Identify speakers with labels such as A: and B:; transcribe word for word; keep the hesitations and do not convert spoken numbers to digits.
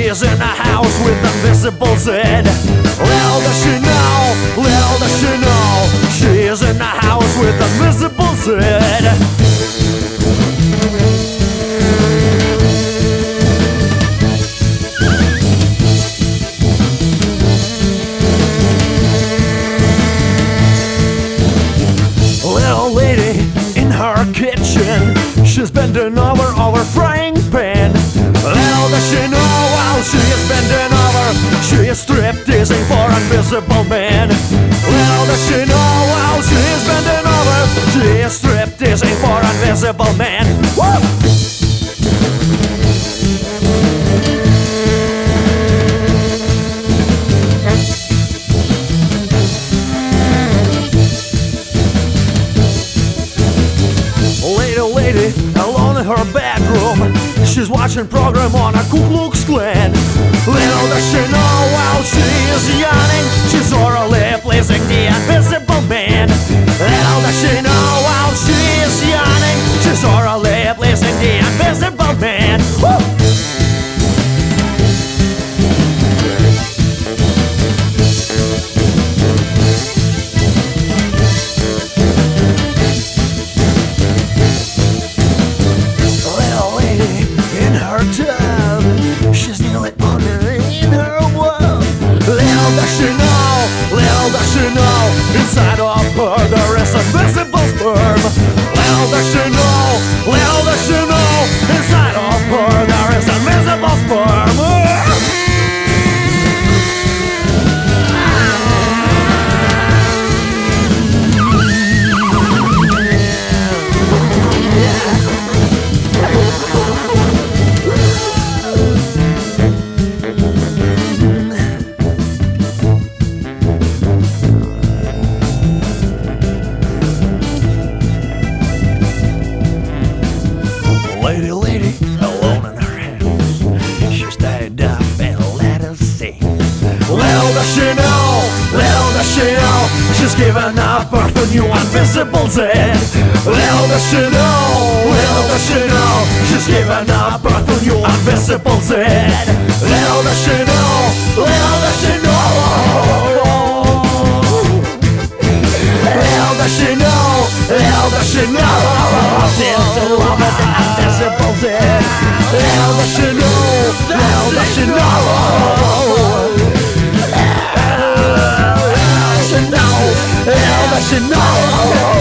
A: she's in a house with invisible head. Little does she know, little does she know, she's in a house with invisible head. Little lady in her kitchen, she's bending over over frying pan. Little does she know while she is bending over, she is stripteasing for invisible man. Little does she know while she is bending over, she is stripteasing for invisible man. Woo! Lady alone in her bedroom, she's watching program on a Ku Klux Klan. Little does she know while she is yawning, she's orally pleasing the invisible man. Little does she know while she is yawning, she's orally pleasing the invisible man. Woo! She's nearly under in her world. Little does she know, little does she know, inside of her there is invisible sperm. Little does she know, little does she know, inside of her there is invisible sperm. Lady, lady, alone in her house, she stayed up and let us see. Little does she know, little does she know, she's given up birth to new invisible dead. Little does she know, little does she know, she's given up birth to new invisible dead. Little does she know, little does she know, little does she know, little does she know, there's a love of the invisible dead. Little does she know, little does she know, little does she know, little does she know.